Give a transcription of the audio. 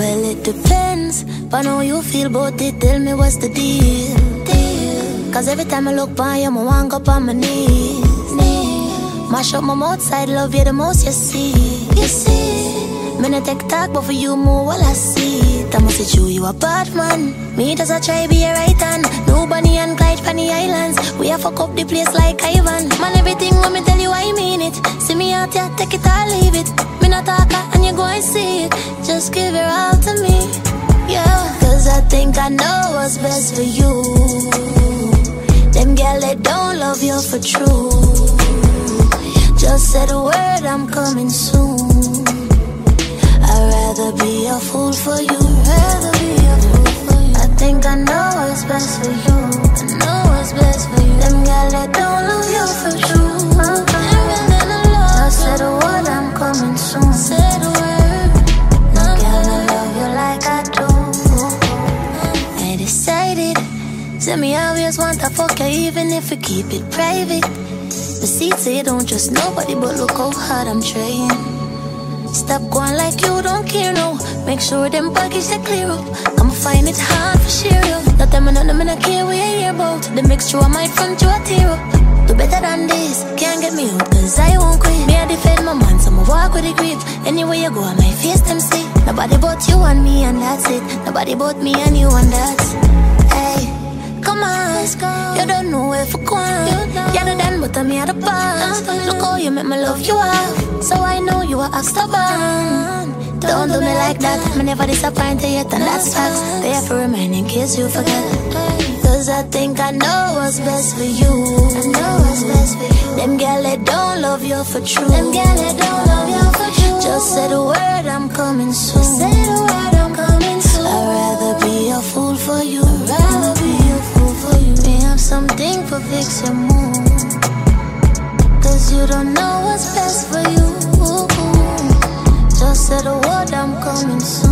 Well, it depends, but how you feel about it. Tell me what's the deal. Cause every time I look by you, I want up on my knees. Mash up my mouth side, love you the most, you see. Me not take talk, but for you more while I see it. I must say true, you a bad man. Me does a try be a right hand. Nobody and Clyde from the islands. We have fuck up the place like Ivan. Man, everything when me tell you I mean it. See me out here, take it or leave it. Me not talk and you go and see it. Just give it all to me, yeah. Cause I think I know what's best for you. Them girl that don't love you for true. Just say the word, I'm coming soon. I'd rather be a fool for you. Rather be a fool for you. I think I know what's best for you. I know what's best for you. Them girl that don't love you for true. Just say the word, I'm coming soon. Say the word. No girl, I love you like I do. I decided. Say me always want to fuck you even if we keep it private. The seats say you don't trust nobody, but look how hard I'm trying. Stop going like you don't care, no. Make sure them baggage they clear up. I'ma find it hard for share you. Not them and them and I care what you hear about. The mixture of my front you a tear up. Do better than this, can't get me out cause I won't quit. Me I defend my man, so I'ma walk with the grip. Anywhere you go, I might face them see. Nobody but you and me and that's it. Nobody but me and you and that's. Hey, come on, let's go. You don't know where for going. You're the done, but I'm here the past. Look how you make me love you up. So I know you are stubborn. Don't do me like that. Me never disappoint you yet, and that's facts. They have to remind in case you forget. Cause I think I know what's best for you. I know what's best for you. Them girl that don't love you for true. Them girl that don't love you for true. Just say the word, I'm coming soon. Say the word, I'm coming soon. I'd rather be a fool for you. I'd rather be a fool for you. We have something for fix your mood. Cause you don't know what's best for you. Just say the word, I'm coming soon.